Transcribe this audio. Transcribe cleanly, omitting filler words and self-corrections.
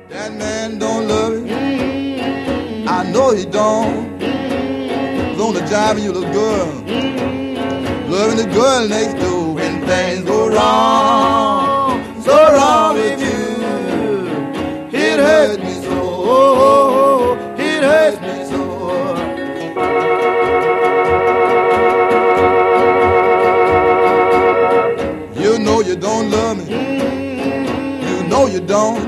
That man don't love you. I know he don't. He's on the job and you look good. Loving the girl next door when things go wrong. So wrong with you. It hurts me so. It hurts me so. You know you don't love me. You know you don't.